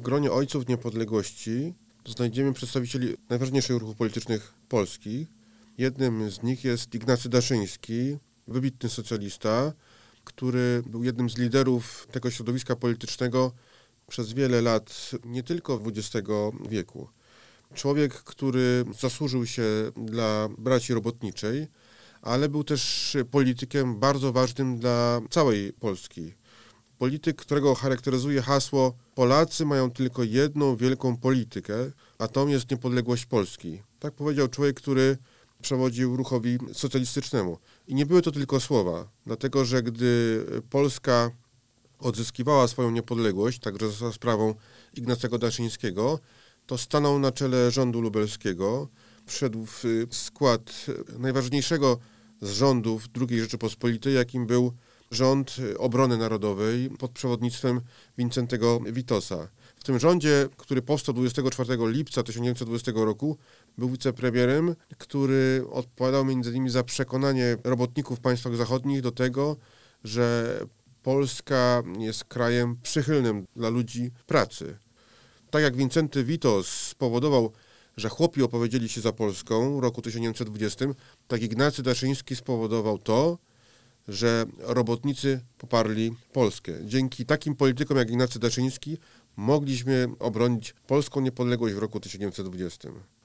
gronie ojców niepodległości znajdziemy przedstawicieli najważniejszych ruchów politycznych Polski. Jednym z nich jest Ignacy Daszyński, wybitny socjalista, który był jednym z liderów tego środowiska politycznego przez wiele lat, nie tylko XX wieku. Człowiek, który zasłużył się dla braci robotniczej, ale był też politykiem bardzo ważnym dla całej Polski. Polityk, którego charakteryzuje hasło: Polacy mają tylko jedną wielką politykę, a tą jest niepodległość Polski. Tak powiedział człowiek, który przewodził ruchowi socjalistycznemu. I nie były to tylko słowa, dlatego że gdy Polska odzyskiwała swoją niepodległość, także za sprawą Ignacego Daszyńskiego, to stanął na czele rządu lubelskiego, wszedł w skład najważniejszego z rządów II Rzeczypospolitej, jakim był rząd obrony narodowej pod przewodnictwem Wincentego Witosa. W tym rządzie, który powstał 24 lipca 1920 roku, był wicepremierem, który odpowiadał m.in. za przekonanie robotników w państwach zachodnich do tego, że Polska jest krajem przychylnym dla ludzi pracy. Tak jak Wincenty Witos spowodował, że chłopi opowiedzieli się za Polską w roku 1920, tak Ignacy Daszyński spowodował to, że robotnicy poparli Polskę. Dzięki takim politykom jak Ignacy Daszyński mogliśmy obronić polską niepodległość w roku 1920.